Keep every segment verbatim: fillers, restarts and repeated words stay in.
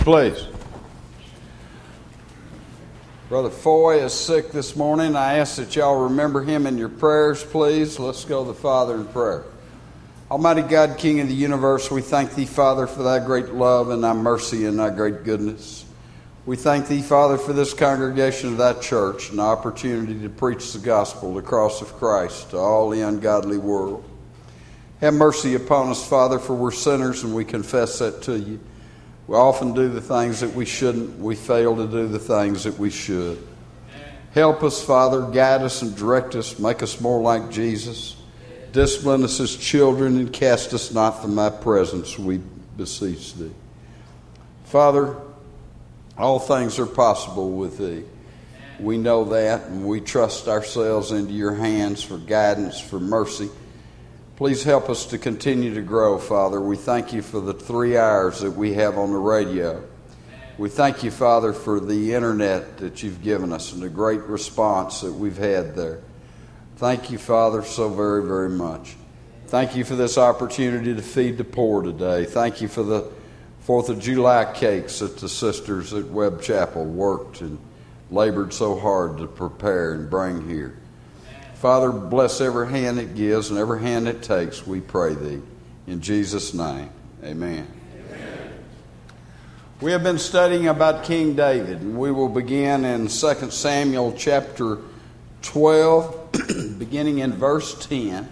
please. Brother Foy is sick this morning. I ask that y'all remember him in your prayers, please. Let's go to the Father in prayer. Almighty God, King of the universe, we thank Thee, Father, for Thy great love and Thy mercy and Thy great goodness. We thank Thee, Father, for this congregation of Thy church and the opportunity to preach the gospel, the cross of Christ, to all the ungodly world. Have mercy upon us, Father, for we're sinners and we confess that to You. We often do the things that we shouldn't. We fail to do the things that we should. Help us, Father. Guide us and direct us. Make us more like Jesus. Discipline us as children and cast us not from Thy presence, we beseech Thee. Father, all things are possible with Thee. We know that, and we trust ourselves into Your hands for guidance, for mercy. Please help us to continue to grow, Father. We thank You for the three hours that we have on the radio. We thank You, Father, for the internet that You've given us and the great response that we've had there. Thank You, Father, so very, very much. Thank You for this opportunity to feed the poor today. Thank You for the Fourth of July cakes that the sisters at Webb Chapel worked and labored so hard to prepare and bring here. Father, bless every hand it gives and every hand it takes, we pray Thee. In Jesus' name, amen. Amen. We have been studying about King David, and we will begin in Second Samuel chapter twelve, beginning in verse ten.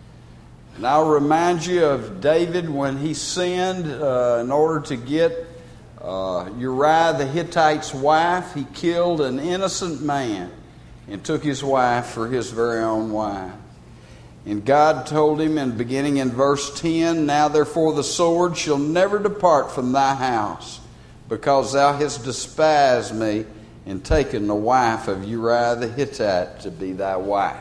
And I'll remind you of David when he sinned uh, in order to get uh, Uriah the Hittite's wife. He killed an innocent man and took his wife for his very own wife. And God told him, in beginning in verse ten, "Now therefore the sword shall never depart from thy house, because thou hast despised me and taken the wife of Uriah the Hittite to be thy wife."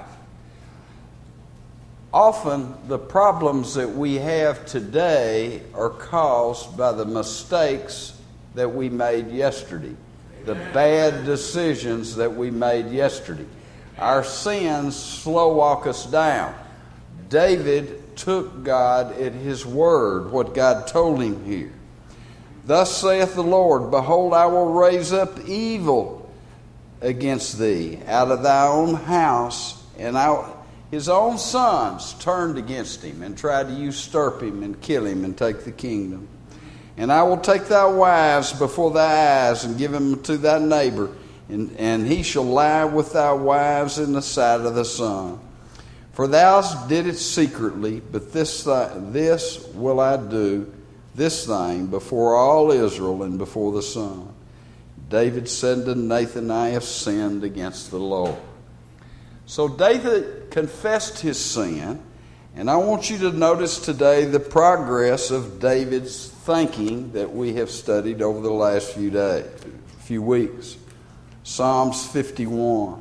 Often the problems that we have today are caused by the mistakes that we made yesterday. The bad decisions that we made yesterday. Our sins slow walk us down. David took God at His word, what God told him here. "Thus saith the Lord, Behold, I will raise up evil against thee out of thy own house." And I, his own sons turned against him and tried to usurp him and kill him and take the kingdom. "And I will take thy wives before thy eyes and give them to thy neighbor, and, and he shall lie with thy wives in the sight of the sun. For thou did it secretly, but this, this will I do, this thing, before all Israel and before the sun." David said to Nathan, "I have sinned against the Lord." So David confessed his sin, and I want you to notice today the progress of David's thinking that we have studied over the last few days, few weeks. Psalms fifty-one.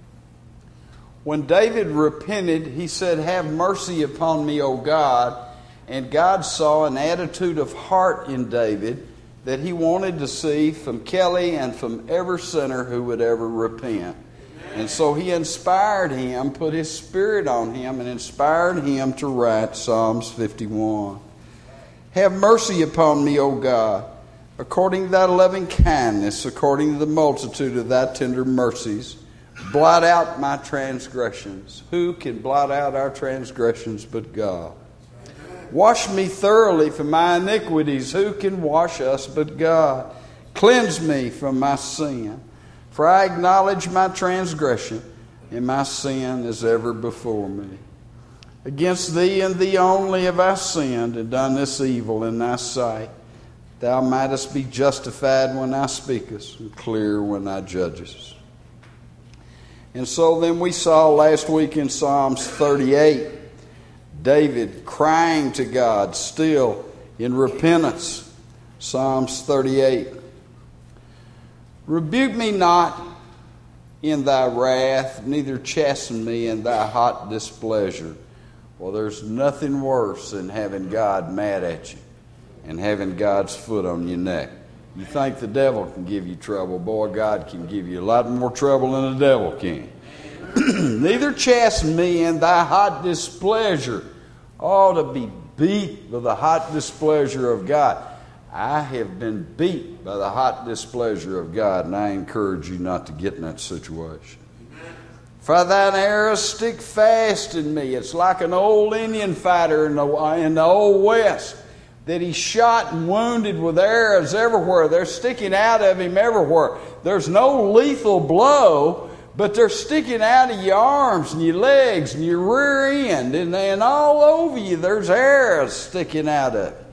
When David repented, he said, "Have mercy upon me, O God." And God saw an attitude of heart in David that He wanted to see from Kelly and from every sinner who would ever repent. And so He inspired him, put His Spirit on him, and inspired him to write Psalms fifty-one. "Have mercy upon me, O God, according to Thy loving kindness, according to the multitude of Thy tender mercies. Blot out my transgressions." Who can blot out our transgressions but God? "Wash me thoroughly from my iniquities." Who can wash us but God? "Cleanse me from my sin. For I acknowledge my transgression, and my sin is ever before me. Against Thee and Thee only have I sinned, and done this evil in Thy sight. Thou mightest be justified when Thou speakest, and clear when Thou judgest. And so then we saw last week in Psalms thirty-eight, David crying to God still in repentance. Psalms thirty-eight. "Rebuke me not in Thy wrath, neither chasten me in Thy hot displeasure." Well, there's nothing worse than having God mad at you and having God's foot on your neck. You think the devil can give you trouble. Boy, God can give you a lot more trouble than the devil can. "Neither chasten me in Thy hot displeasure." Oh, to be beat with the hot displeasure of God. I have been beat by the hot displeasure of God, and I encourage you not to get in that situation. For thine arrows stick fast in me. It's like an old Indian fighter in the, in the Old West that he shot and wounded with arrows everywhere. They're sticking out of him everywhere. There's no lethal blow, but they're sticking out of your arms and your legs and your rear end. And, and all over you there's arrows sticking out of it.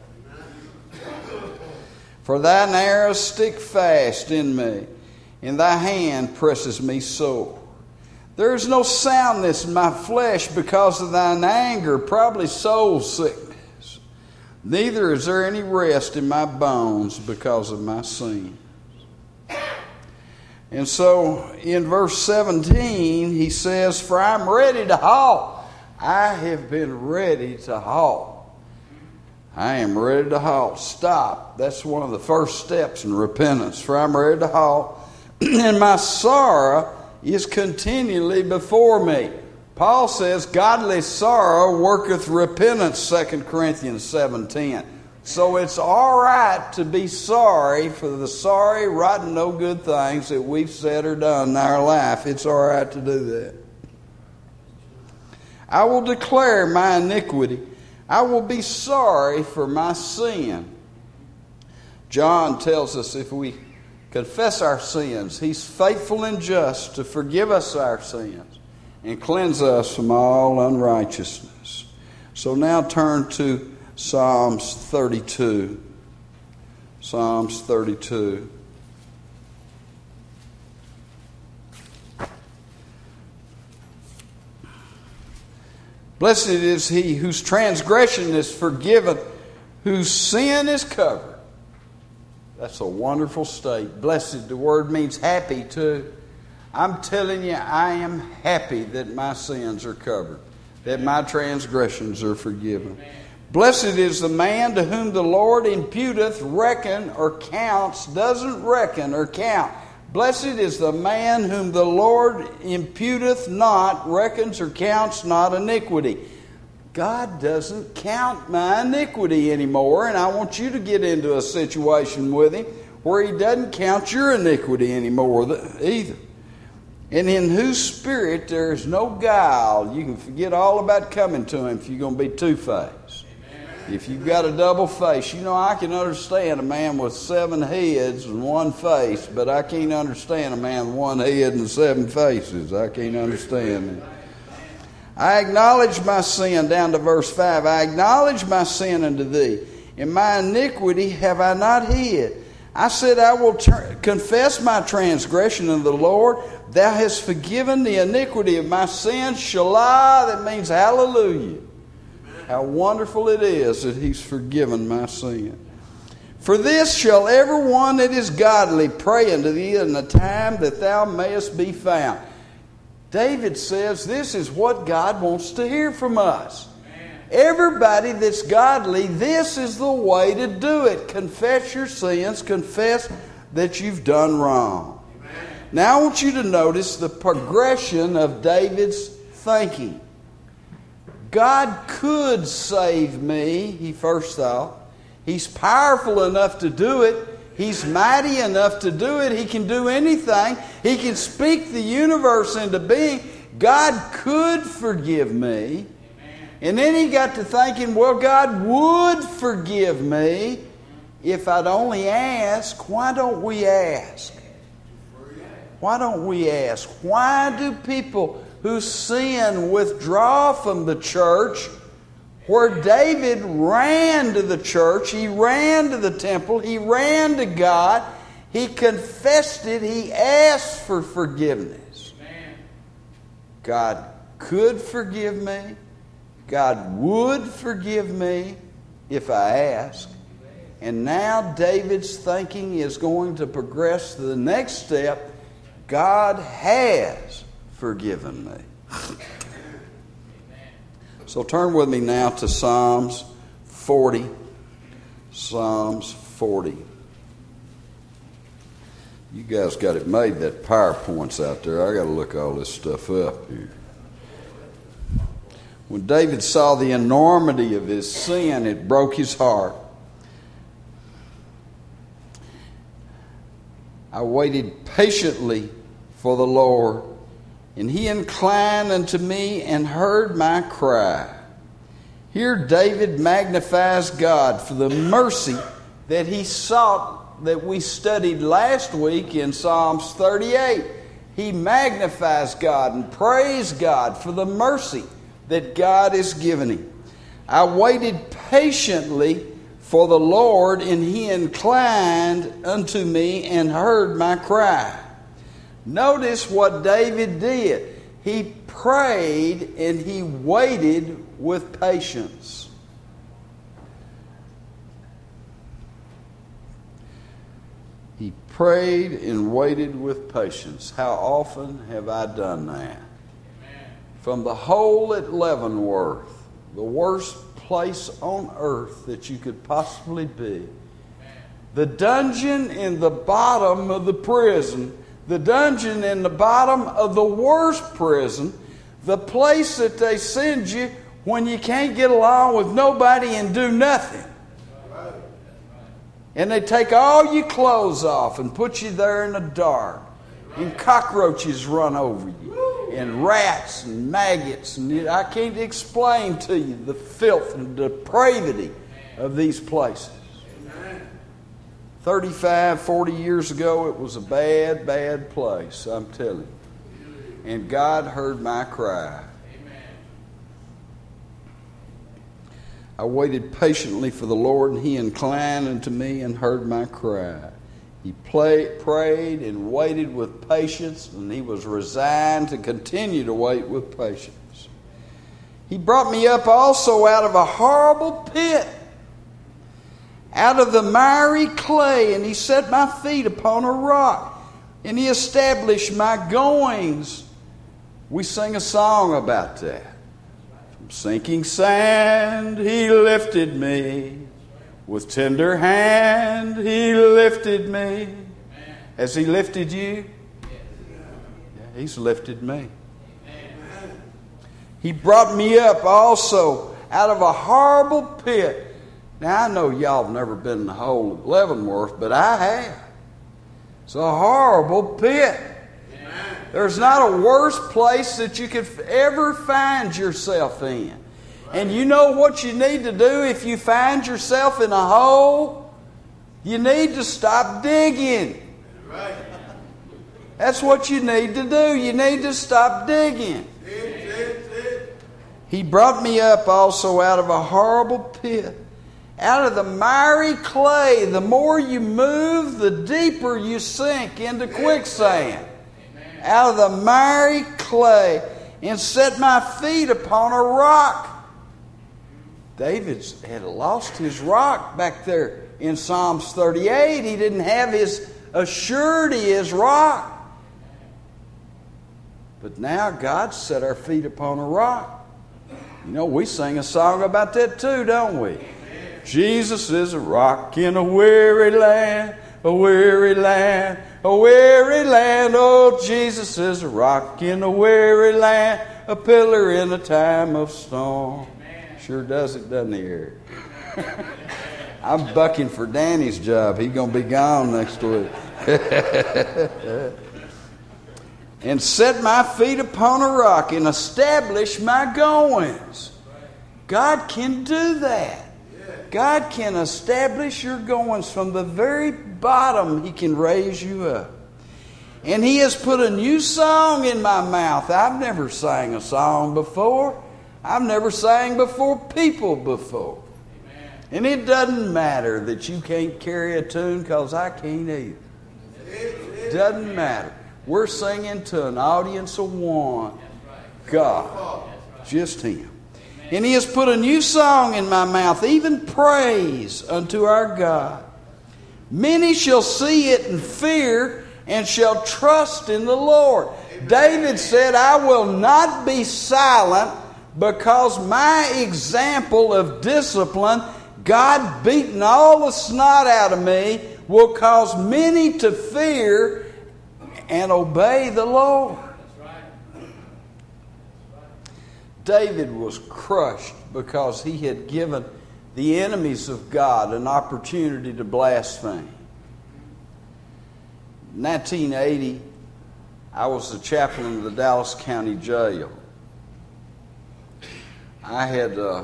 For thine arrows stick fast in me, and thy hand presses me sore. There is no soundness in my flesh because of thine anger, probably soul sickness. Neither is there any rest in my bones because of my sin. And so in verse seventeen, he says, for I'm ready to halt. I have been ready to halt. I am ready to halt. Stop. That's one of the first steps in repentance. For I'm ready to halt. And my sorrow is continually before me. Paul says, godly sorrow worketh repentance, Second Corinthians seven ten. So it's all right to be sorry for the sorry, rotten, no good things that we've said or done in our life. It's all right to do that. I will declare my iniquity. I will be sorry for my sin. John tells us if we confess our sins, he's faithful and just to forgive us our sins and cleanse us from all unrighteousness. So now turn to Psalms thirty-two. Psalms thirty-two. Blessed is he whose transgression is forgiven, whose sin is covered. That's a wonderful state. Blessed, the word means happy too. I'm telling you, I am happy that my sins are covered, that my transgressions are forgiven. Blessed is the man to whom the Lord imputeth, reckon, or counts, doesn't reckon or count. Blessed is the man whom the Lord imputeth not, reckons or counts not iniquity. God doesn't count my iniquity anymore, and I want you to get into a situation with him where he doesn't count your iniquity anymore either. And in whose spirit there is no guile. You can forget all about coming to him if you're going to be two-faced. If you've got a double face, you know, I can understand a man with seven heads and one face, but I can't understand a man with one head and seven faces. I can't understand that. I acknowledge my sin, down to verse five. I acknowledge my sin unto thee, and my iniquity have I not hid. I said, I will ter- confess my transgression unto the Lord. Thou hast forgiven the iniquity of my sins. Shalah, that means hallelujah. How wonderful it is that he's forgiven my sin. For this shall every one that is godly pray unto thee in the time that thou mayest be found. David says this is what God wants to hear from us. Amen. Everybody that's godly, this is the way to do it. Confess your sins. Confess that you've done wrong. Amen. Now I want you to notice the progression of David's thinking. God could save me, he first thought. He's powerful enough to do it. He's mighty enough to do it. He can do anything. He can speak the universe into being. God could forgive me. And then he got to thinking, well, God would forgive me if I'd only ask. Why don't we ask? Why don't we ask? Why do people who sin withdraw from the church, where David ran to the church, he ran to the temple, he ran to God, he confessed it, he asked for forgiveness. Amen. God could forgive me. God would forgive me if I ask. And now David's thinking is going to progress to the next step. God has forgiven me. So turn with me now to Psalms forty. Psalms forty. You guys got it made, that PowerPoint's out there. I got to look all this stuff up here. When David saw the enormity of his sin, it broke his heart. I waited patiently for the Lord, and he inclined unto me and heard my cry. Here David magnifies God for the mercy that he sought, that we studied last week in Psalms thirty-eight. He magnifies God and praise God for the mercy that God has given him. I waited patiently for the Lord, and he inclined unto me and heard my cry. Notice what David did. He prayed and he waited with patience. He prayed and waited with patience. How often have I done that? Amen. From the hole at Leavenworth, the worst place on earth that you could possibly be, Amen. The dungeon in the bottom of the prison, the dungeon in the bottom of the worst prison, the place that they send you when you can't get along with nobody and do nothing. And they take all your clothes off and put you there in the dark. And cockroaches run over you. And rats and maggots. And I can't explain to you the filth and depravity of these places. thirty-five, forty years ago, it was a bad, bad place, I'm telling you. And God heard my cry. I waited patiently for the Lord, and he inclined unto me and heard my cry. He play, prayed and waited with patience, and he was resigned to continue to wait with patience. He brought me up also out of a horrible pit, out of the miry clay, and he set my feet upon a rock, and he established my goings. We sing a song about that. From sinking sand he lifted me, with tender hand he lifted me. Has he lifted you? Yeah, he's lifted me. He brought me up also out of a horrible pit. Now, I know y'all have never been in the hole of Leavenworth, but I have. It's a horrible pit. Amen. There's not a worse place that you could ever find yourself in. And you know what you need to do if you find yourself in a hole? You need to stop digging. That's what you need to do. You need to stop digging. He brought me up also out of a horrible pit, out of the miry clay. The more you move, the deeper you sink into quicksand. Amen. Out of the miry clay, and set my feet upon a rock. David had lost his rock back there in Psalms thirty-eight. He didn't have his assurity, his rock. But now God set our feet upon a rock. You know, we sing a song about that too, don't we? Jesus is a rock in a weary land, a weary land, a weary land. Oh, Jesus is a rock in a weary land, a pillar in a time of storm. Sure does it, doesn't he, Eric? I'm bucking for Danny's job. He's going to be gone next week. And set my feet upon a rock and establish my goings. God can do that. God can establish your goings from the very bottom. He can raise you up. And he has put a new song in my mouth. I've never sang a song before. I've never sang before people before. Amen. And it doesn't matter that you can't carry a tune, because I can't either. It doesn't matter. We're singing to an audience of one. God. Just him. And he has put a new song in my mouth, even praise unto our God. Many shall see it and fear, and shall trust in the Lord. Amen. David said, I will not be silent, because my example of discipline, God beating all the snot out of me, will cause many to fear and obey the Lord. David was crushed because he had given the enemies of God an opportunity to blaspheme. In nineteen eighty, I was the chaplain of the Dallas County Jail. I had uh,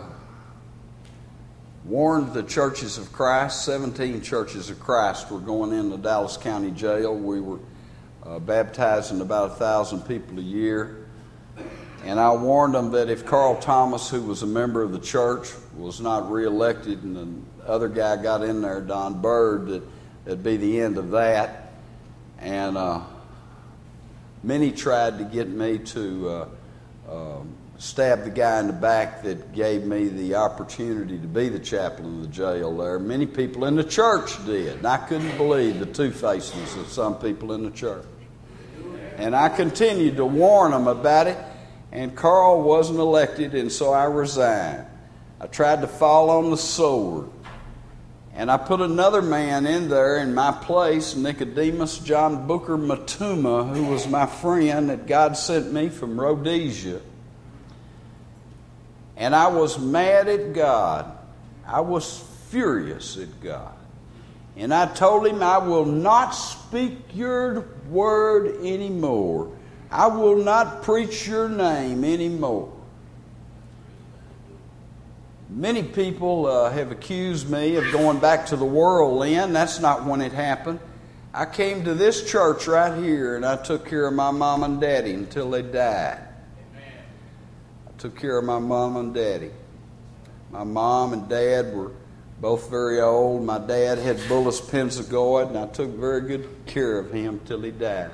warned the Churches of Christ, seventeen Churches of Christ were going into Dallas County Jail. We were uh, baptizing about a thousand people a year. And I warned them that if Carl Thomas, who was a member of the church, was not reelected and the other guy got in there, Don Bird, that it'd be the end of that. And uh, many tried to get me to uh, uh, stab the guy in the back that gave me the opportunity to be the chaplain of the jail there. Many people in the church did. And I couldn't believe the two-facedness of some people in the church. And I continued to warn them about it. And Carl wasn't elected, and so I resigned. I tried to fall on the sword. And I put another man in there in my place, Nicodemus John Booker Matuma, who was my friend that God sent me from Rhodesia. And I was mad at God. I was furious at God. And I told him, I will not speak your word anymore. I will not preach your name anymore. Many people uh, have accused me of going back to the world, Lynn. That's not when it happened. I came to this church right here, and I took care of my mom and daddy until they died. Amen. I took care of my mom and daddy. My mom and dad were both very old. My dad had bullous pemphigoid, and I took very good care of him till he died.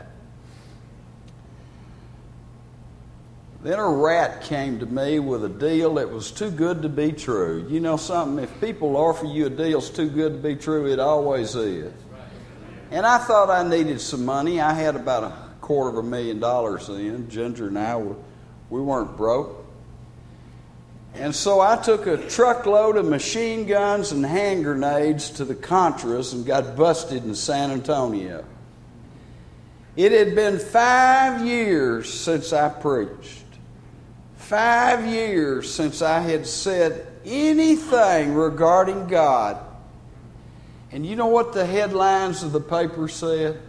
Then a rat came to me with a deal that was too good to be true. You know something? If people offer you a deal that's too good to be true, it always is. And I thought I needed some money. I had about a quarter of a million dollars then. Ginger and I, were, we weren't broke. And so I took a truckload of machine guns and hand grenades to the Contras and got busted in San Antonio. It had been five years since I preached. Five years since I had said anything regarding God. And you know what the headlines of the paper said?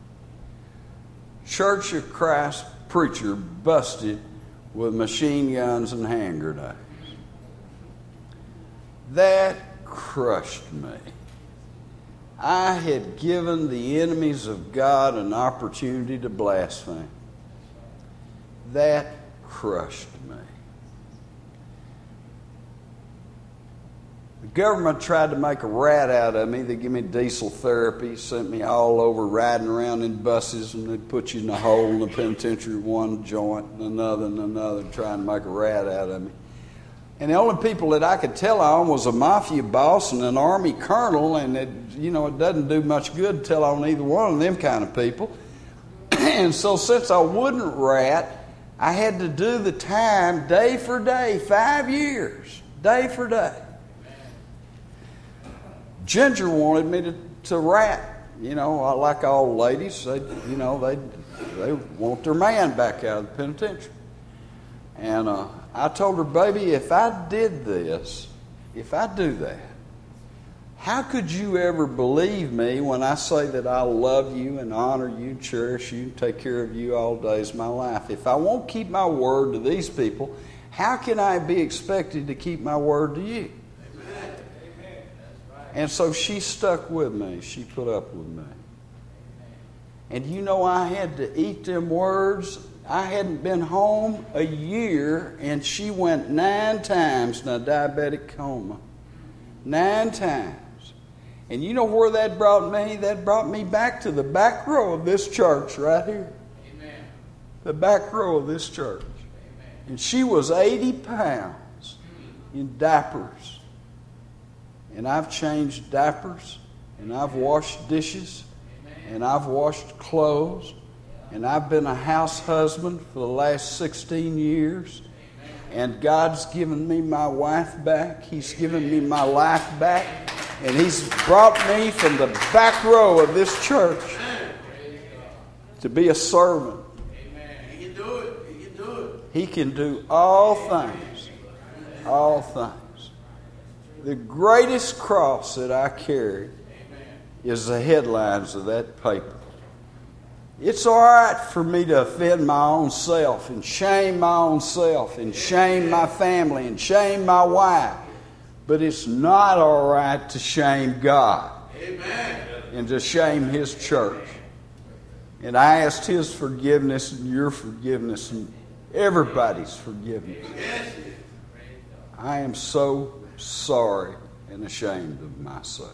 Church of Christ preacher busted with machine guns and hand grenades. That crushed me. I had given the enemies of God an opportunity to blaspheme. That crushed me. The government tried to make a rat out of me. They gave me diesel therapy, sent me all over riding around in buses, and they'd put you in a hole in the penitentiary, one joint and another and another, trying to make a rat out of me. And the only people that I could tell on was a mafia boss and an army colonel, and it, you know, it doesn't do much good to tell on either one of them kind of people. And so since I wouldn't rat, I had to do the time day for day, five years, day for day. Ginger wanted me to, to rat. You know, like all ladies, they, you know, they they want their man back out of the penitentiary. And uh, I told her, baby, if I did this, if I do that, how could you ever believe me when I say that I love you and honor you, cherish you, take care of you all days of my life? If I won't keep my word to these people, how can I be expected to keep my word to you? Amen. And so she stuck with me. She put up with me. And you know, I had to eat them words. I hadn't been home a year, and she went nine times in a diabetic coma. Nine times. And you know where that brought me? That brought me back to the back row of this church right here. Amen. The back row of this church. Amen. And she was eighty pounds in diapers. And I've changed diapers, and I've washed dishes, and I've washed clothes, and I've been a house husband for the last sixteen years. And God's given me my wife back. He's given me my life back. And He's brought me from the back row of this church to be a servant. He can do it. He can do it. He can do all things. All things. The greatest cross that I carry is the headlines of that paper. It's all right for me to offend my own self and shame my own self and shame my family and shame my wife. But it's not all right to shame God. Amen. And to shame His church. And I asked His forgiveness and your forgiveness and everybody's forgiveness. I am so sorry and ashamed of myself.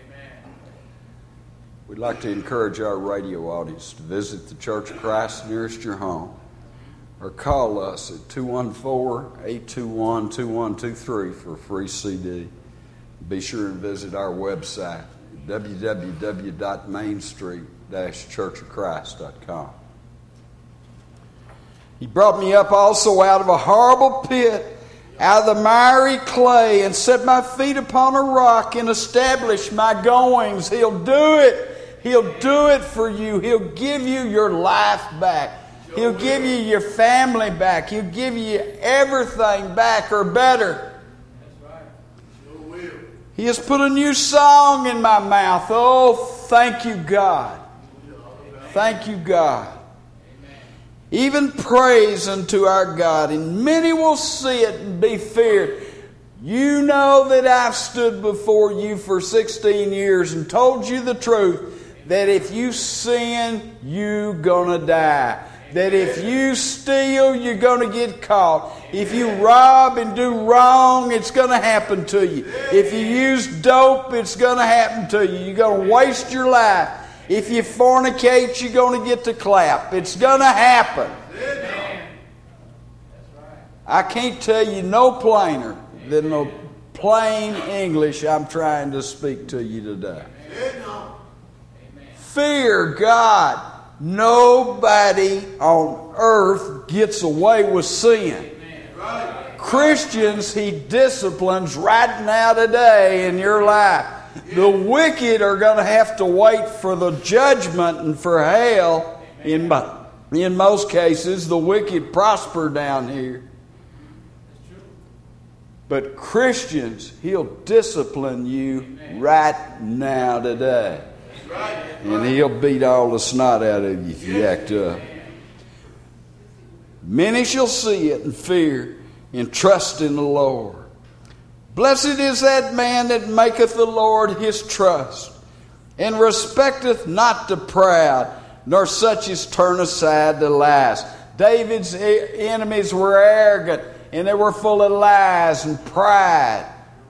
We'd like to encourage our radio audience to visit the Church of Christ nearest your home or call us at two one four, eight two one, two one two three for a free C D. Be sure and visit our website at w w w dot main street dash church of christ dot com. He brought me up also out of a horrible pit, out of the miry clay, and set my feet upon a rock and established my goings. He'll do it. He'll do it for you. He'll give you your life back. He'll give you your family back. He'll give you everything back or better. He has put a new song in my mouth. Oh, thank you, God. Thank you, God. Even praise unto our God, and many will see it and be feared. You know that I've stood before you for sixteen years and told you the truth, that if you sin, you're going to die. That if you steal, you're going to get caught. If you rob and do wrong, it's going to happen to you. If you use dope, it's going to happen to you. You're going to waste your life. If you fornicate, you're going to get the clap. It's going to happen. I can't tell you no plainer than the plain English I'm trying to speak to you today. Fear God. Nobody on earth gets away with sin. Christians, He disciplines right now today in your life. The wicked are going to have to wait for the judgment and for hell. In, mo- in most cases, the wicked prosper down here. But Christians, He'll discipline you right now today. And He'll beat all the snot out of you if you act up. Many shall see it and fear and trust in the Lord. Blessed is that man that maketh the Lord his trust, and respecteth not the proud, nor such as turn aside to lies. David's enemies were arrogant, and they were full of lies and pride.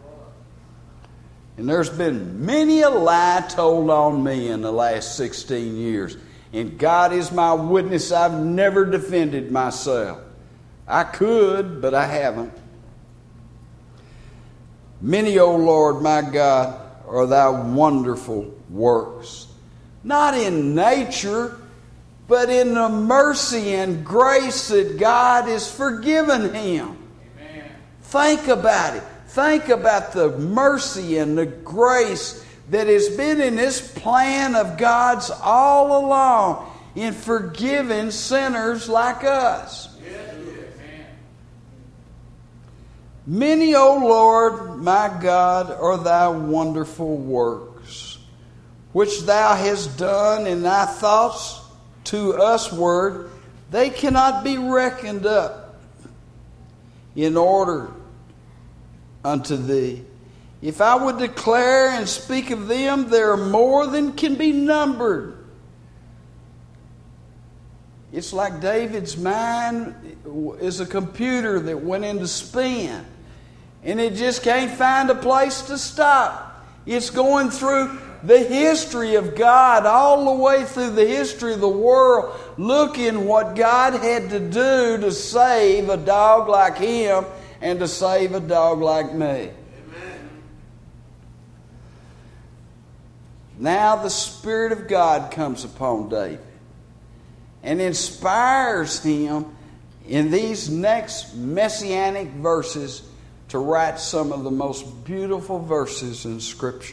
And there's been many a lie told on me in the last sixteen years. And God is my witness, I've never defended myself. I could, but I haven't. Many, O Lord, my God, are thy wonderful works. Not in nature, but in the mercy and grace that God has forgiven him. Amen. Think about it. Think about the mercy and the grace that has been in this plan of God's all along in forgiving sinners like us. Yes, yes. Many, O Lord, my God, are thy wonderful works, which thou hast done in thy thoughts to us word. They cannot be reckoned up in order unto thee. If I would declare and speak of them, there are more than can be numbered. It's like David's mind is a computer that went into spin, and it just can't find a place to stop. It's going through the history of God, all the way through the history of the world, looking what God had to do to save a dog like him and to save a dog like me. Amen. Now the Spirit of God comes upon David and inspires him in these next messianic verses to write some of the most beautiful verses in Scripture.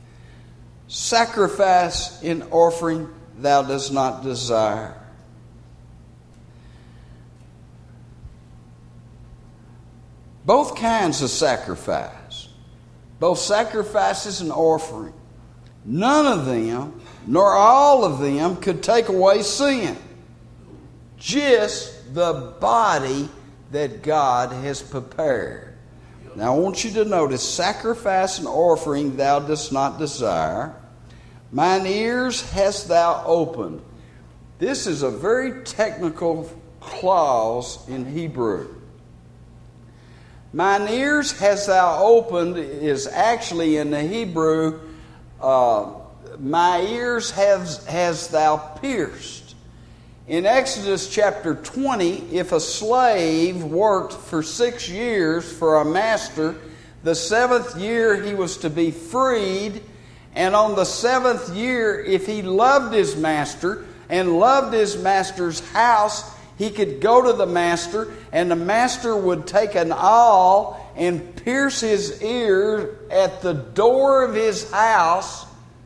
Sacrifice and offering thou dost not desire. Both kinds of sacrifice, both sacrifices and offering, none of them nor all of them could take away sin. Just the body that God has prepared. Now I want you to notice, sacrifice and offering thou dost not desire. Mine ears hast thou opened. This is a very technical clause in Hebrew. Mine ears hast thou opened is actually in the Hebrew, uh, my ears has, has thou pierced. In Exodus chapter twenty, if a slave worked for six years for a master, the seventh year he was to be freed, and on the seventh year, if he loved his master and loved his master's house, he could go to the master, and the master would take an awl and pierce his ear at the door of his house,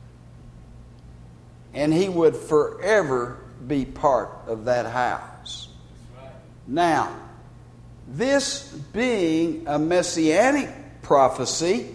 and he would forever be part of that house. Now, this being a messianic prophecy,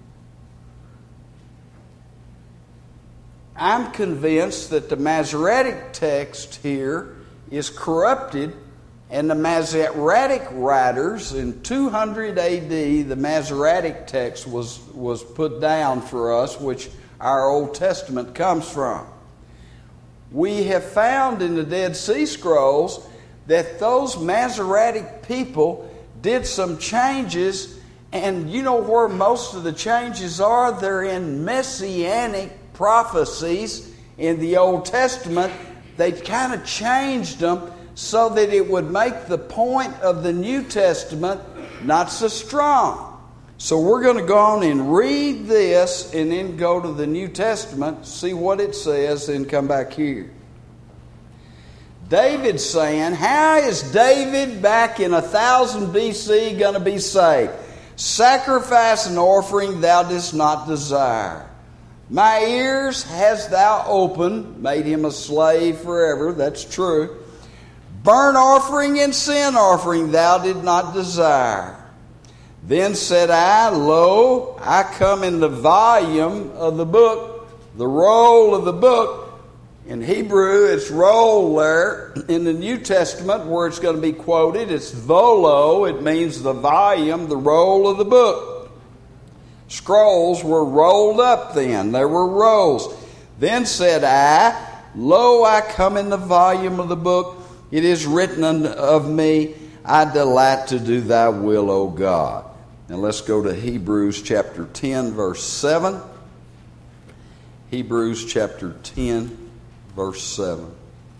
I'm convinced that the Masoretic text here is corrupted, and the Masoretic writers in two hundred A D, the Masoretic text was, was put down for us, which our Old Testament comes from. We have found in the Dead Sea Scrolls that those Masoretic people did some changes, and you know where most of the changes are? They're in messianic prophecies in the Old Testament. They kind of changed them so that it would make the point of the New Testament not so strong. So we're going to go on and read this and then go to the New Testament, see what it says, and come back here. David's saying, how is David back in one thousand B C going to be saved? Sacrifice and offering thou didst not desire. My ears hast thou opened, made him a slave forever. That's true. Burnt offering and sin offering thou did not desire. Then said I, lo, I come in the volume of the book, the roll of the book. In Hebrew, it's roll there. In the New Testament, where it's going to be quoted, it's volo. It means the volume, the roll of the book. Scrolls were rolled up then. There were rolls. Then said I, lo, I come in the volume of the book. It is written of me, I delight to do thy will, O God. Now let's go to Hebrews chapter ten, verse seven. Hebrews chapter ten, verse seven.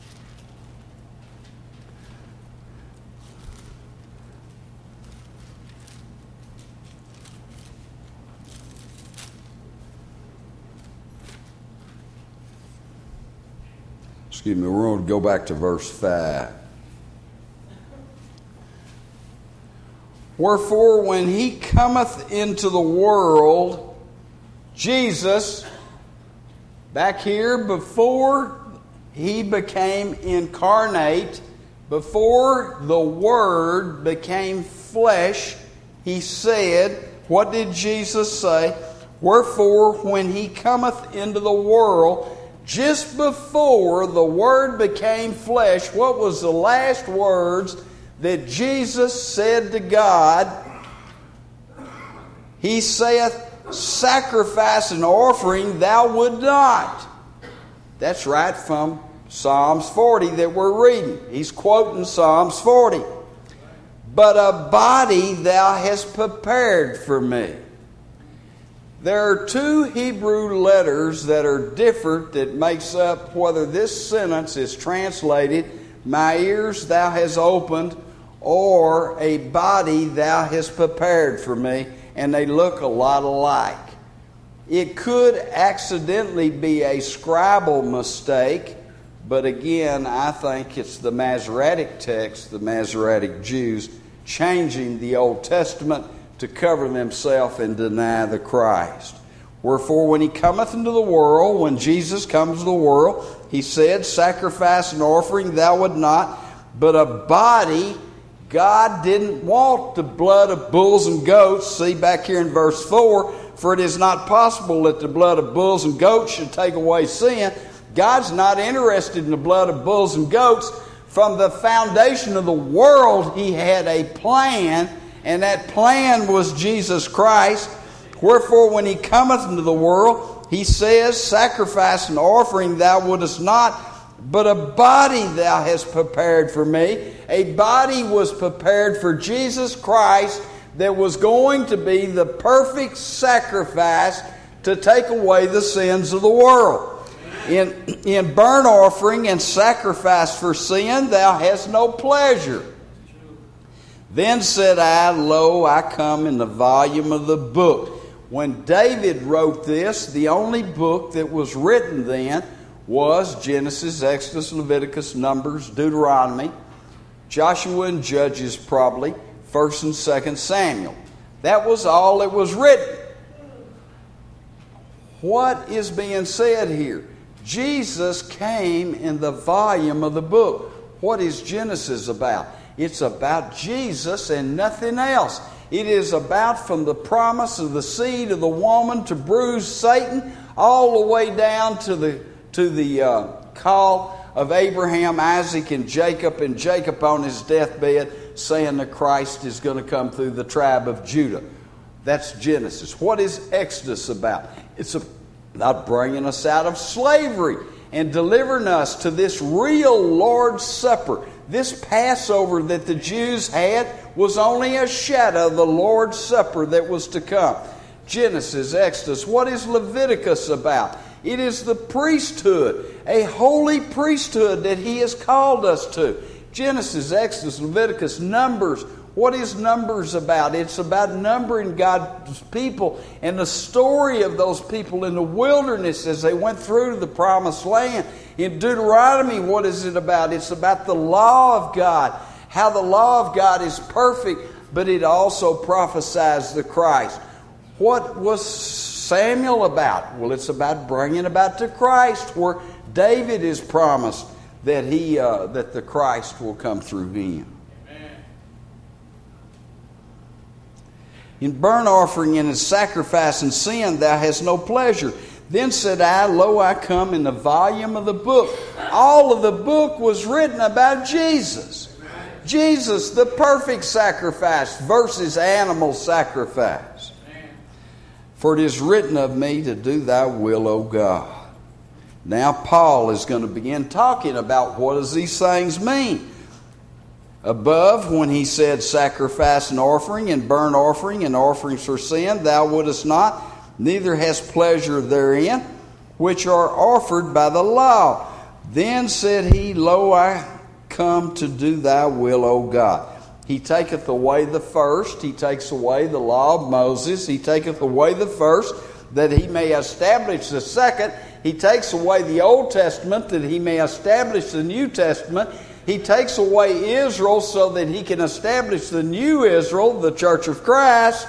Excuse me, we're going to go back to verse five. Wherefore, when he cometh into the world, Jesus, back here before he became incarnate, before the Word became flesh, he said, what did Jesus say? Wherefore, when he cometh into the world, just before the Word became flesh, what was the last words that Jesus said to God? He saith, sacrifice and offering thou would not. That's right from Psalms forty that we're reading. He's quoting Psalms forty. But a body thou hast prepared for me. There are two Hebrew letters that are different that makes up whether this sentence is translated, my ears thou hast opened, or a body thou hast prepared for me, and they look a lot alike. It could accidentally be a scribal mistake, but again, I think it's the Masoretic text, the Masoretic Jews, changing the Old Testament to cover themselves and deny the Christ. Wherefore, when he cometh into the world, when Jesus comes to the world, he said, sacrifice and offering thou would not, but a body. God didn't want the blood of bulls and goats. See back here in verse four, For it is not possible that the blood of bulls and goats should take away sin. God's not interested in the blood of bulls and goats. From the foundation of the world, He had a plan, and that plan was Jesus Christ. Wherefore, when He cometh into the world, He says, sacrifice and offering thou wouldest not, but a body thou hast prepared for me. A body was prepared for Jesus Christ that was going to be the perfect sacrifice to take away the sins of the world. In, in burnt offering and sacrifice for sin, thou hast no pleasure. Then said I, Lo, I come in the volume of the book. When David wrote this, the only book that was written then was Genesis, Exodus, Leviticus, Numbers, Deuteronomy, Joshua and Judges probably, First and Second Samuel. That was all that was written. What is being said here? Jesus came in the volume of the book. What is Genesis about? It's about Jesus and nothing else. It is about from the promise of the seed of the woman to bruise Satan, all the way down to the to the uh, call of Abraham, Isaac, and Jacob, and Jacob on his deathbed saying that Christ is going to come through the tribe of Judah. That's Genesis. What is Exodus about? It's about bringing us out of slavery and delivering us to this real Lord's Supper. This Passover that the Jews had was only a shadow of the Lord's Supper that was to come. Genesis, Exodus. What is Leviticus about? It is the priesthood, a holy priesthood that He has called us to. Genesis, Exodus, Leviticus, Numbers. What is Numbers about? It's about numbering God's people and the story of those people in the wilderness as they went through the promised land. In Deuteronomy, what is it about? It's about the law of God, how the law of God is perfect, but it also prophesies the Christ. What was Samuel about? Well, it's about bringing about to Christ, where David is promised that he uh, that the Christ will come through him. Amen. In burnt offering and in sacrifice and sin thou hast no pleasure. Then said I, Lo, I come in the volume of the book. All of the book was written about Jesus. Amen. Jesus, the perfect sacrifice versus animal sacrifice. Amen. For it is written of me to do thy will, O God. Now Paul is going to begin talking about what does these things mean. Above, when he said sacrifice and offering and burnt offering and offerings for sin, thou wouldest not, neither hast pleasure therein, which are offered by the law. Then said he, Lo, I come to do thy will, O God. He taketh away the first, he takes away the law of Moses, he taketh away the first, that he may establish the second. He takes away the Old Testament that he may establish the New Testament. He takes away Israel so that he can establish the new Israel, the Church of Christ,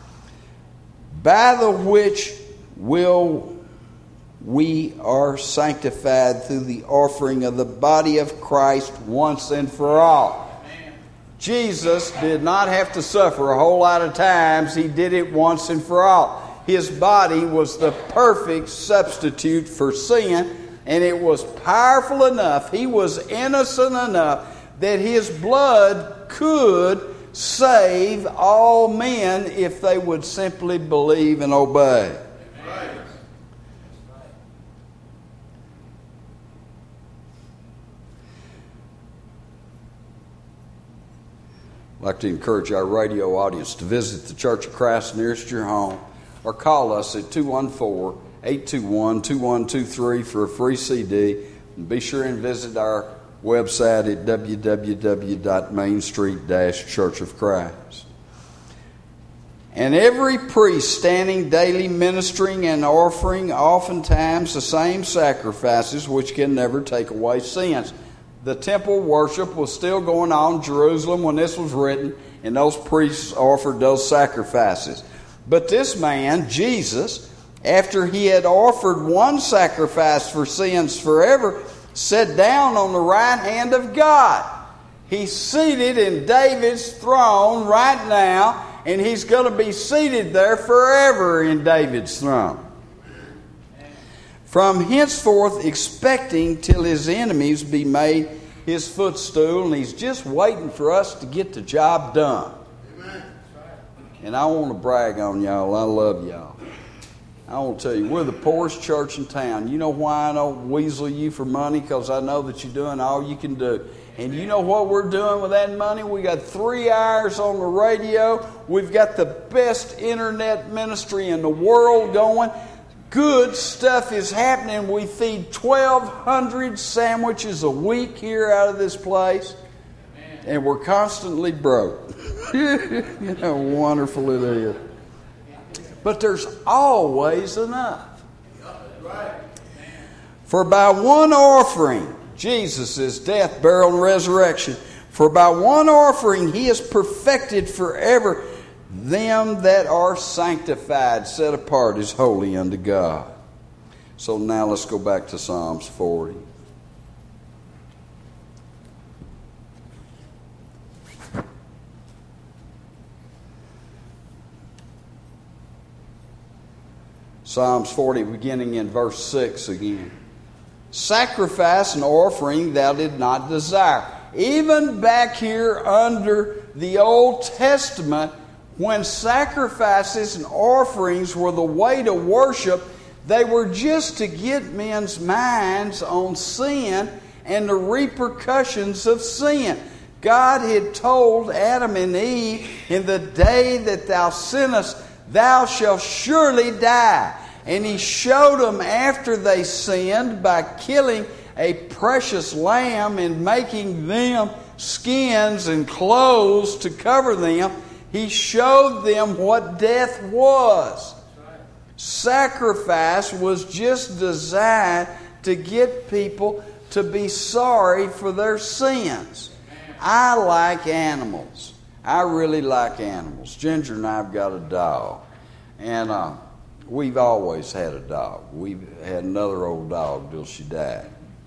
by the which will we are sanctified through the offering of the body of Christ once and for all. Amen. Jesus did not have to suffer a whole lot of times. He did it once and for all. His body was the perfect substitute for sin, and it was powerful enough, he was innocent enough, that his blood could save all men if they would simply believe and obey. Amen. I'd like to encourage our radio audience to visit the Church of Christ nearest your home, or call us at two one four, eight two one, two one two three for a free C D. And be sure and visit our website at w w w dot main street dash church of christ. And every priest standing daily ministering and offering oftentimes the same sacrifices which can never take away sins. The temple worship was still going on in Jerusalem when this was written, and those priests offered those sacrifices. But this man, Jesus, after he had offered one sacrifice for sins forever, sat down on the right hand of God. He's seated in David's throne right now, and He's going to be seated there forever in David's throne. From henceforth expecting till His enemies be made His footstool, and He's just waiting for us to get the job done. Amen. And I want to brag on y'all. I love y'all. I want to tell you, we're the poorest church in town. You know why I don't weasel you for money? Because I know that you're doing all you can do. And you know what we're doing with that money? We got three hours on the radio. We've got the best internet ministry in the world going. Good stuff is happening. We feed twelve hundred sandwiches a week here out of this place. And we're constantly broke. You know how wonderful it is. But there's always enough. For by one offering, Jesus' death, burial, and resurrection, for by one offering He has perfected forever them that are sanctified, set apart as holy unto God. So now let's go back to Psalms forty. Psalms forty, beginning in verse six again. Sacrifice and offering thou did not desire. Even back here under the Old Testament, when sacrifices and offerings were the way to worship, they were just to get men's minds on sin and the repercussions of sin. God had told Adam and Eve, in the day that thou sinnest, thou shalt surely die. And He showed them after they sinned by killing a precious lamb and making them skins and clothes to cover them. He showed them what death was. Sacrifice was just designed to get people to be sorry for their sins. I like animals. I really like animals. Ginger and I have got a dog. And uh, we've always had a dog. We've had another old dog till she died.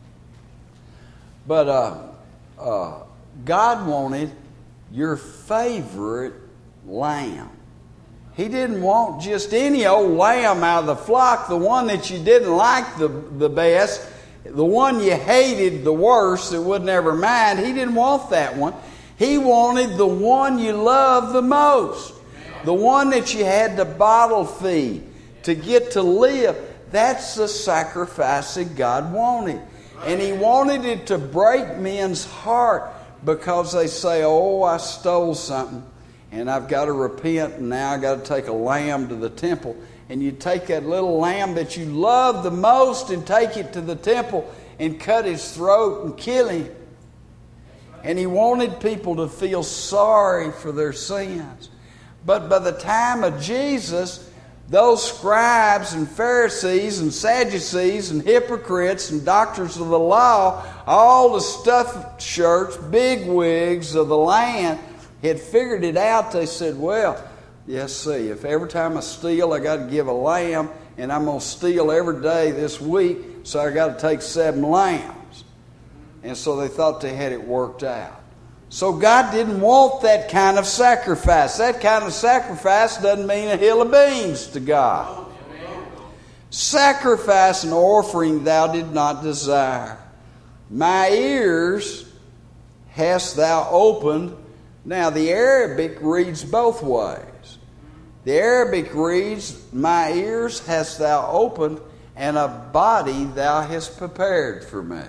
But uh, uh, God wanted your favorite lamb. He didn't want just any old lamb out of the flock, the one that you didn't like the, the best, the one you hated the worst that would never mind. He didn't want that one. He wanted the one you loved the most, the one that you had to bottle feed to get to live. That's the sacrifice that God wanted. And He wanted it to break men's heart because they say, oh, I stole something and I've got to repent, and now I've got to take a lamb to the temple. And you take that little lamb that you love the most and take it to the temple and cut his throat and kill him. And He wanted people to feel sorry for their sins. But by the time of Jesus, those scribes and Pharisees and Sadducees and hypocrites and doctors of the law, all the stuffed shirts, bigwigs of the land, had figured it out. They said, well, yes, see, if every time I steal, I got to give a lamb, and I'm going to steal every day this week, so I got to take seven lambs. And so they thought they had it worked out. So God didn't want that kind of sacrifice. That kind of sacrifice doesn't mean a hill of beans to God. Sacrifice and offering thou did not desire. My ears hast thou opened. Now the Arabic reads both ways. The Arabic reads, my ears hast thou opened, and a body thou hast prepared for me.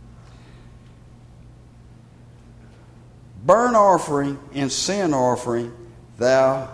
Burnt offering and sin offering thou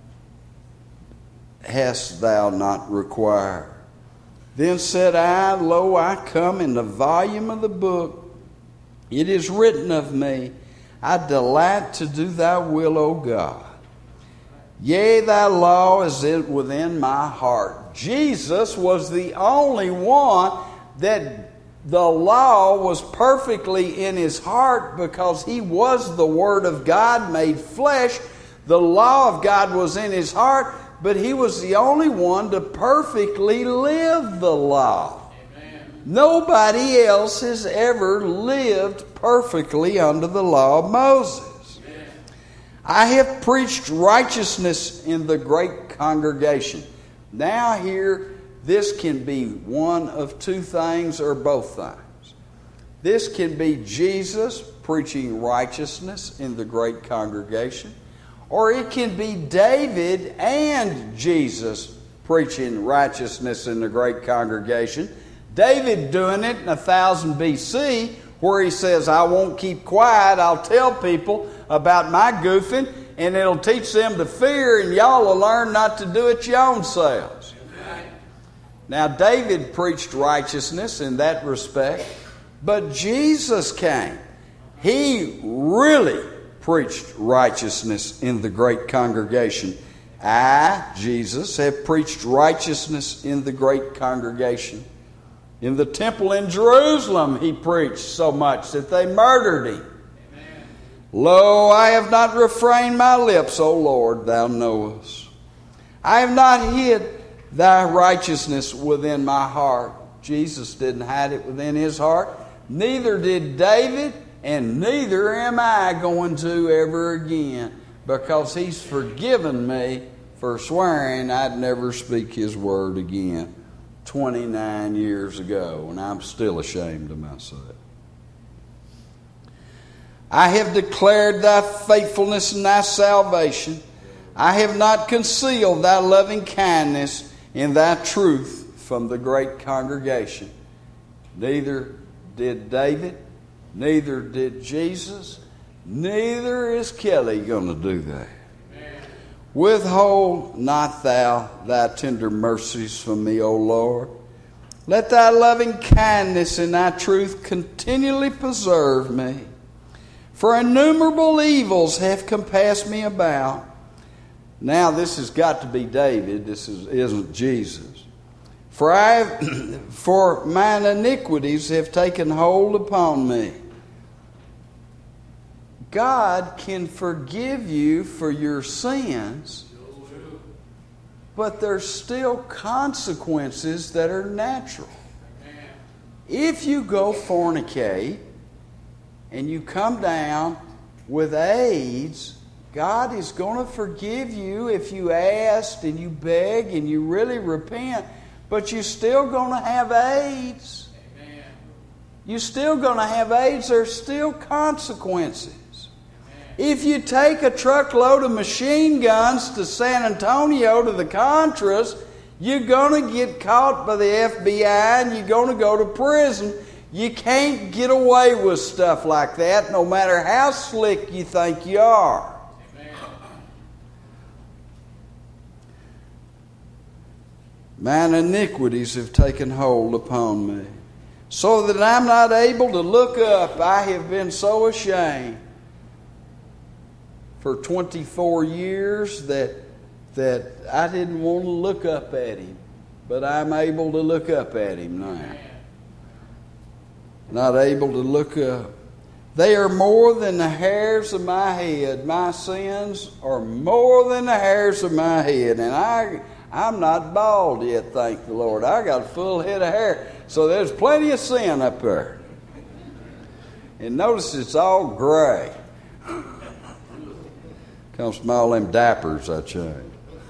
hast thou not required. Then said I, lo, I come in the volume of the book. It is written of me, I delight to do thy will, O God. Yea, thy law is within my heart. Jesus was the only one that the law was perfectly in His heart, because He was the Word of God made flesh. The law of God was in His heart, but He was the only one to perfectly live the law. Amen. Nobody else has ever lived perfectly under the law of Moses. Amen. I have preached righteousness in the great congregation. Now here, this can be one of two things or both things. This can be Jesus preaching righteousness in the great congregation, or it can be David and Jesus preaching righteousness in the great congregation. David doing it in one thousand B C, where he says, I won't keep quiet, I'll tell people about my goofing, and it'll teach them to fear, and y'all will learn not to do it your own selves. Now, David preached righteousness in that respect, but Jesus came. He really preached righteousness in the great congregation. I, Jesus, have preached righteousness in the great congregation. In the temple in Jerusalem, he preached so much that they murdered him. Amen. Lo, I have not refrained my lips, O Lord, thou knowest. I have not hid thy righteousness within my heart. Jesus didn't hide it within his heart. Neither did David, and neither am I going to ever again, because he's forgiven me for swearing I'd never speak his word again twenty-nine years ago, and I'm still ashamed of myself. I have declared thy faithfulness and thy salvation. I have not concealed thy loving kindness in thy truth from the great congregation. Neither did David, neither did Jesus, neither is Kelly going to do that. Amen. Withhold not thou thy tender mercies from me, O Lord. Let thy loving kindness and thy truth continually preserve me. For innumerable evils have compassed me about. Now this has got to be David. This is, isn't Jesus. For I have, for mine iniquities have taken hold upon me. God can forgive you for your sins, but there's still consequences that are natural. If you go fornicate and you come down with AIDS, God is going to forgive you if you ask and you beg and you really repent, but you're still going to have AIDS. Amen. You're still going to have AIDS. There's still consequences. Amen. If you take a truckload of machine guns to San Antonio to the Contras, you're going to get caught by the F B I and you're going to go to prison. You can't get away with stuff like that, no matter how slick you think you are. Mine iniquities have taken hold upon me, so that I'm not able to look up. I have been so ashamed for twenty-four years that, that I didn't want to look up at him. But I'm able to look up at him now. Not able to look up. They are more than the hairs of my head. My sins are more than the hairs of my head. And I... I'm not bald yet, thank the Lord. I got a full head of hair. So there's plenty of sin up there. And notice it's all gray. Comes from all them dappers I changed.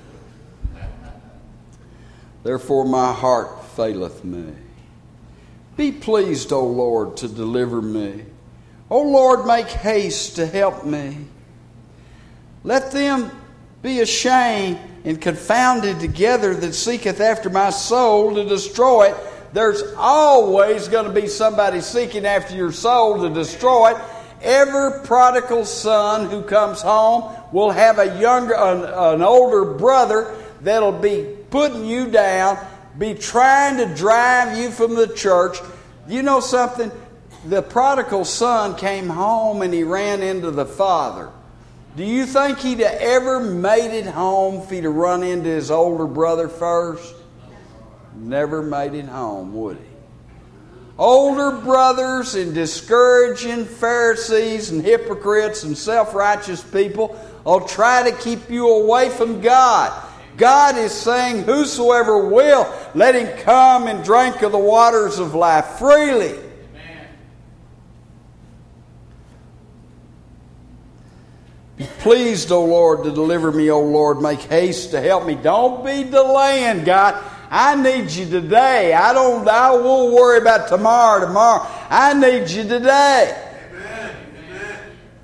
Therefore my heart faileth me. Be pleased, O Lord, to deliver me. O Lord, make haste to help me. Let them be ashamed and confounded together that seeketh after my soul to destroy it. There's always going to be somebody seeking after your soul to destroy it. Every prodigal son who comes home will have a younger, an, an older brother that'll be putting you down, be trying to drive you from the church. You know something? The prodigal son came home and he ran into the father. Do you think he'd have ever made it home if he'd have run into his older brother first? Never made it home, would he? Older brothers and discouraging Pharisees and hypocrites and self-righteous people will try to keep you away from God. God is saying, whosoever will, let him come and drink of the waters of life freely. Be pleased, O Lord, to deliver me, O Lord. Make haste to help me. Don't be delaying, God. I need you today. I don't. I won't worry about tomorrow. Tomorrow. I need you today. Amen. Amen.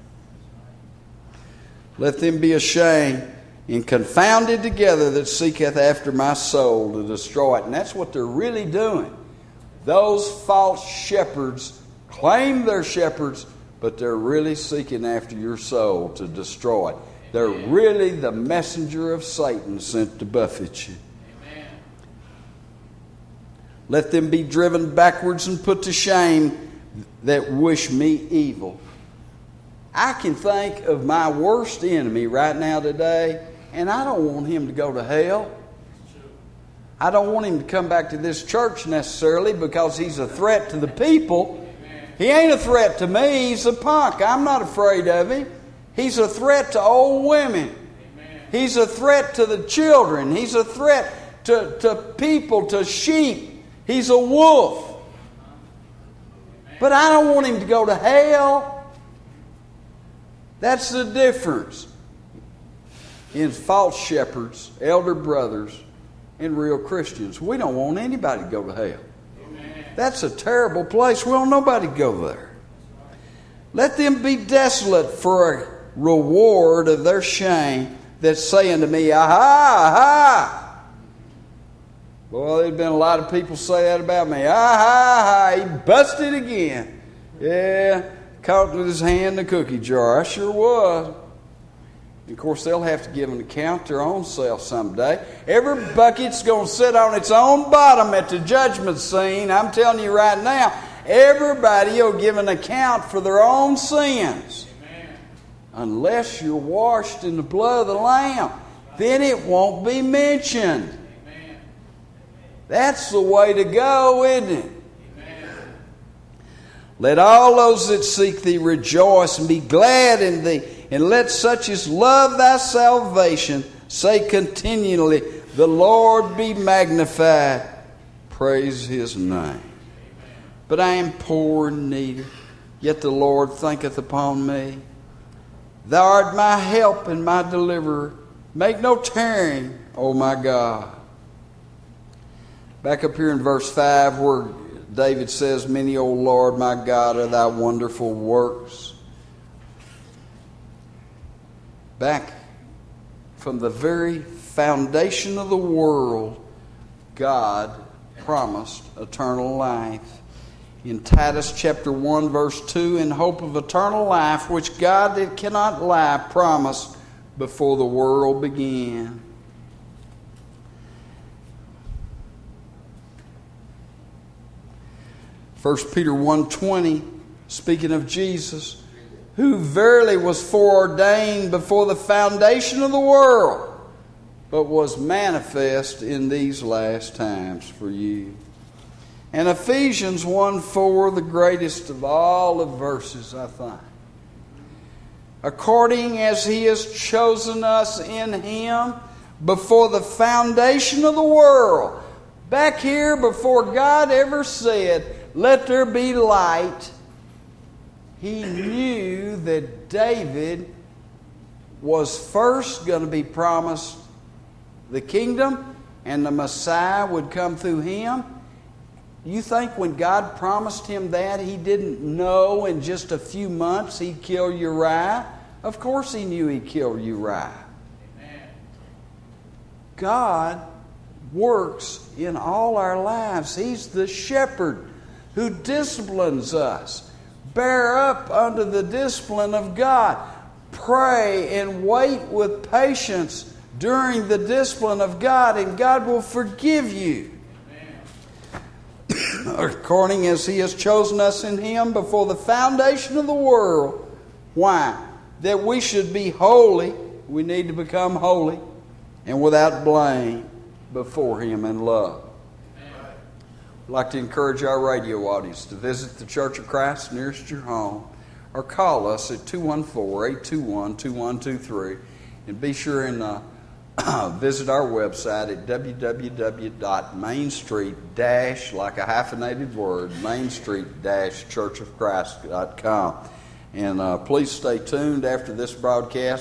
Let them be ashamed and confounded together that seeketh after my soul to destroy it. And that's what they're really doing. Those false shepherds claim they're shepherds, but they're really seeking after your soul to destroy it. They're really the messenger of Satan sent to buffet you. Amen. Let them be driven backwards and put to shame that wish me evil. I can think of my worst enemy right now today, and I don't want him to go to hell. I don't want him to come back to this church necessarily because he's a threat to the people. He ain't a threat to me. He's a punk. I'm not afraid of him. He's a threat to old women. He's a threat to the children. He's a threat to, to people, to sheep. He's a wolf. But I don't want him to go to hell. That's the difference in false shepherds, elder brothers, and real Christians. We don't want anybody to go to hell. That's a terrible place. We don't want nobody to go there. Let them be desolate for a reward of their shame that's saying to me, aha, aha. Well, there's been a lot of people say that about me. Aha, aha, he busted again. Yeah, caught with his hand in the cookie jar. I sure was. Of course, they'll have to give an account to their own self someday. Every bucket's going to sit on its own bottom at the judgment scene. I'm telling you right now, everybody will give an account for their own sins. Amen. Unless you're washed in the blood of the Lamb. Then it won't be mentioned. Amen. That's the way to go, isn't it? Amen. Let all those that seek thee rejoice and be glad in thee. And let such as love thy salvation say continually, the Lord be magnified. Praise his name. But I am poor and needy, yet the Lord thinketh upon me. Thou art my help and my deliverer. Make no tarrying, O my God. Back up here in verse five where David says, many, O Lord, my God, are thy wonderful works. Back from the very foundation of the world, God promised eternal life. In Titus chapter one, verse two, in hope of eternal life, which God that cannot lie promised before the world began. First Peter one twenty, speaking of Jesus, who verily was foreordained before the foundation of the world, but was manifest in these last times for you. And Ephesians one four, the greatest of all the verses, I think. According as he has chosen us in him before the foundation of the world. Back here, before God ever said, let there be light, he knew that David was first going to be promised the kingdom and the Messiah would come through him. You think when God promised him that, he didn't know in just a few months he'd kill Uriah? Of course he knew he'd kill Uriah. Amen. God works in all our lives. He's the shepherd who disciplines us. Bear up under the discipline of God. Pray and wait with patience during the discipline of God, and God will forgive you. According as he has chosen us in him before the foundation of the world. Why? That we should be holy. We need to become holy and without blame before him in love. I'd like to encourage our radio audience to visit the Church of Christ nearest your home or call us at two one four, eight two one, two one two three and be sure and uh, visit our website at w w w dot main street dash, like a hyphenated word, main street dash church of christ dot com. And uh, please stay tuned after this broadcast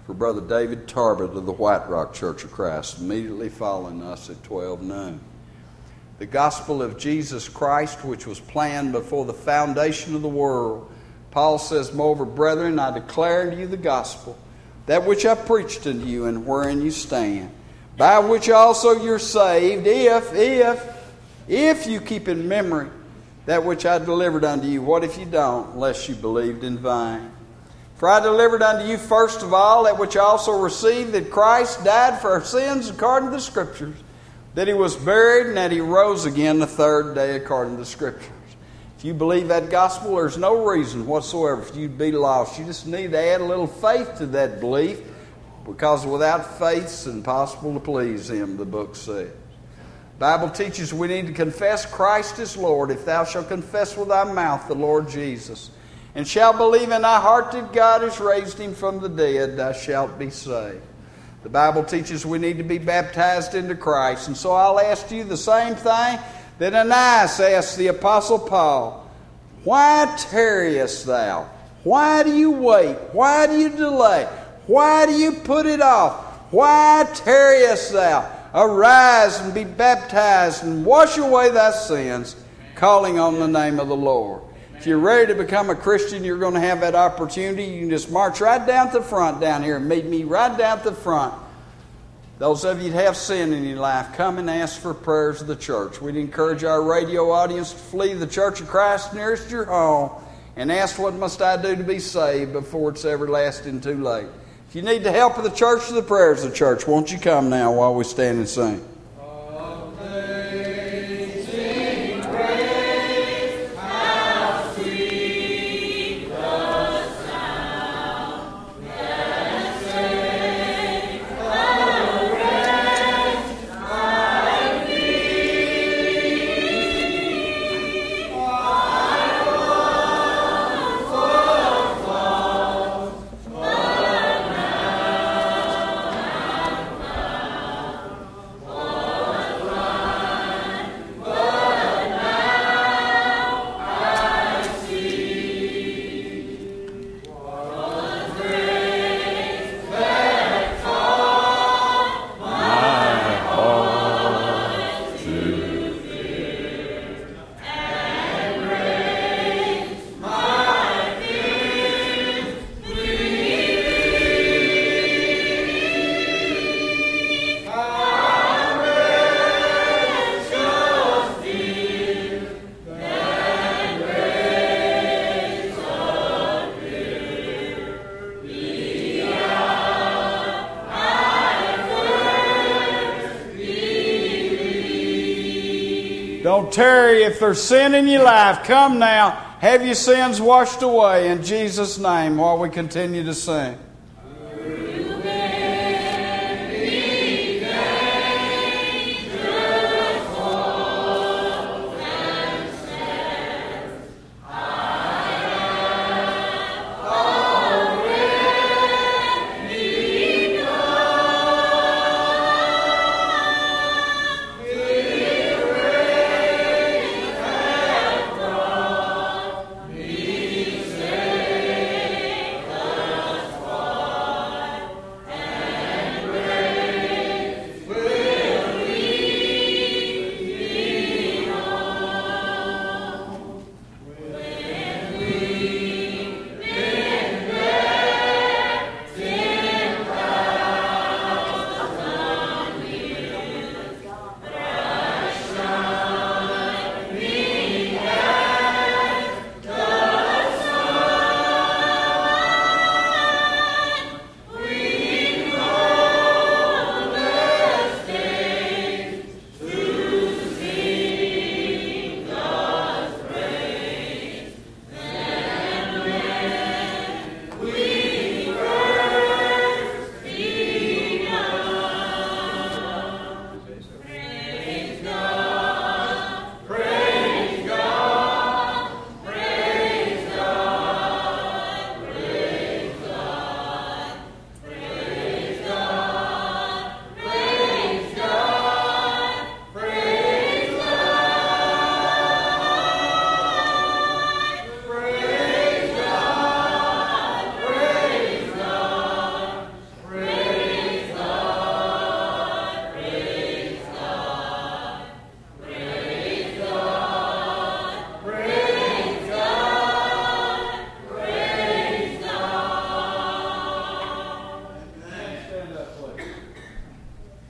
for Brother David Tarbett of the White Rock Church of Christ, immediately following us at twelve noon. The gospel of Jesus Christ, which was planned before the foundation of the world. Paul says, moreover, brethren, I declare unto you the gospel, that which I preached unto you, and wherein you stand, by which also you're saved, if, if, if you keep in memory that which I delivered unto you. What if you don't, unless you believed in vain? For I delivered unto you first of all that which I also received, that Christ died for our sins according to the Scriptures, that He was buried, and that He rose again the third day according to the Scriptures. If you believe that gospel, there's no reason whatsoever for you to be lost. You just need to add a little faith to that belief, because without faith it's impossible to please Him, the book says. The Bible teaches we need to confess Christ as Lord. If thou shalt confess with thy mouth the Lord Jesus, and shalt believe in thy heart that God has raised Him from the dead, thou shalt be saved. The Bible teaches we need to be baptized into Christ. And so I'll ask you the same thing that Ananias asked the Apostle Paul. Why tarriest thou? Why do you wait? Why do you delay? Why do you put it off? Why tarriest thou? Arise and be baptized and wash away thy sins, calling on the name of the Lord. If you're ready to become a Christian, you're going to have that opportunity. You can just march right down to the front down here and meet me right down to the front. Those of you that have sin in your life, come and ask for prayers of the church. We'd encourage our radio audience to flee the Church of Christ nearest your home and ask, what must I do to be saved, before it's everlasting too late. If you need the help of the church or the prayers of the church, won't you come now while we stand and sing? Don't tarry. If there's sin in your life, come now. Have your sins washed away in Jesus' name while we continue to sing.